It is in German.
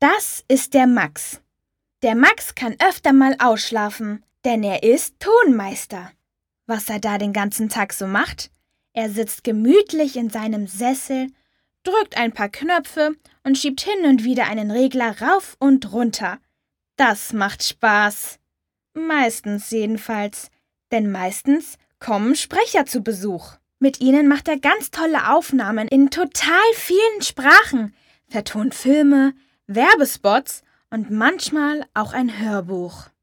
Das ist der Max. Der Max kann öfter mal ausschlafen, denn er ist Tonmeister. Was er da den ganzen Tag so macht? Er sitzt gemütlich in seinem Sessel, drückt ein paar Knöpfe und schiebt hin und wieder einen Regler rauf und runter. Das macht Spaß. Meistens jedenfalls, denn meistens kommen Sprecher zu Besuch. Mit ihnen macht er ganz tolle Aufnahmen in total vielen Sprachen, vertont Filme, Werbespots und manchmal auch ein Hörbuch.